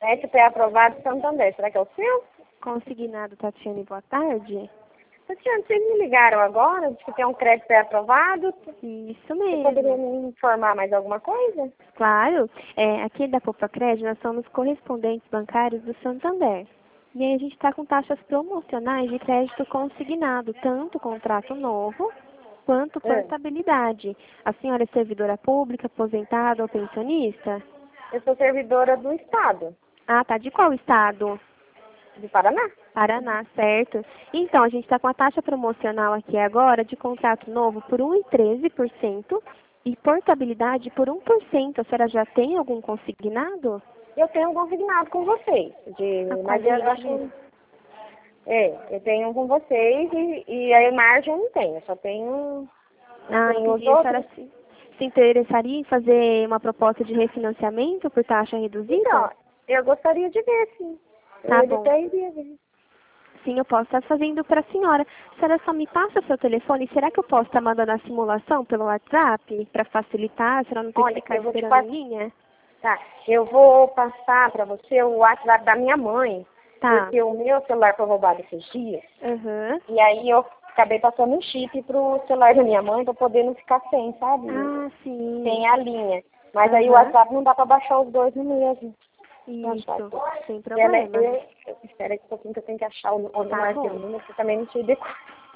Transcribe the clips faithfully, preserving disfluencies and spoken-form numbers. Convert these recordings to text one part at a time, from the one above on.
S P aprovado Santander. Será que é o seu? Consignado, Tatiane, boa tarde. Tatiana, vocês me ligaram agora? Diz que tem um crédito aprovado. Isso Você mesmo. poderia me informar mais alguma coisa? Claro. É, aqui da Poupa Crédito, nós somos correspondentes bancários do Santander. E aí a gente está com taxas promocionais de crédito consignado, tanto contrato novo quanto É. portabilidade. A senhora é servidora pública, aposentada ou pensionista? Eu sou servidora do Estado, Ah, tá. De qual estado? de Paraná. Paraná, certo. Então, a gente está com a taxa promocional aqui agora de contrato novo por um vírgula treze por cento e portabilidade por um por cento. A senhora já tem algum consignado? Eu tenho um consignado com vocês, de, Ah, com mas a eu gente acho... mesmo. É, eu tenho um com vocês e, e a margem eu não tenho, eu só tenho... Ah, tenho os entendi. A senhora outros. se, se interessaria em fazer uma proposta de refinanciamento por taxa reduzida? Então, eu gostaria de ver, sim. Tá Eu bom. até iria ver. Sim, eu posso estar fazendo para a senhora. A senhora só me passa seu telefone. Será que eu posso estar mandando a simulação pelo WhatsApp para facilitar? A senhora não tem que Olha, ficar eu vou te esperando passar... em linha? Tá, eu vou passar para você o WhatsApp da minha mãe, Tá. porque o meu celular foi roubado esses dias, Aham. e aí eu acabei passando um chip pro celular da minha mãe para poder não ficar sem, sabe? Ah, sim. Sem a linha. Mas aí o Aham. WhatsApp não dá para baixar os dois no mesmo. Isso, sem Ela, é- problema. eu, eu, espera aí um pouquinho que eu tenho que achar o, o Tá número bom. do número, que eu também não sei decorar.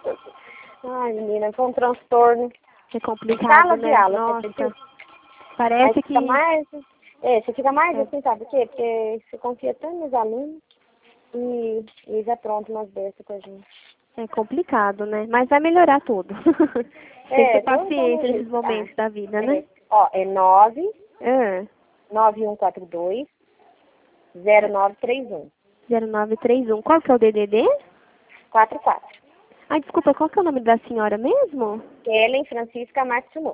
Ai, menina, foi um transtorno. É complicado, Sala de né? aula, você Nossa, acredita? Aí parece fica que mais... É, você fica mais é, assim, sabe o quê? Porque você confia tanto nos alunos e eles é pronto nas bestas com a gente. é complicado, né? Mas vai melhorar tudo. Tem que ter É, tô dando um paciência nesses jeito, tá? momentos da vida, É, né? ó, é nove Ah, nove um quatro dois zero nove três um zero nove três um. Qual que é o D D D? quatro quatro. Ah, desculpa, qual que é o nome da senhora mesmo? Kellen Francisca Marques Novo.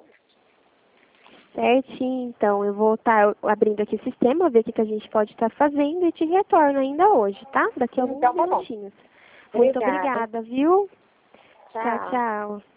Certinho, então. Eu vou estar abrindo aqui o sistema, ver o que, que a gente pode estar fazendo e te retorno ainda hoje, tá? Daqui a alguns Então tá bom. minutinhos. Muito Obrigada. obrigada, viu? Tchau, Tchau. tchau.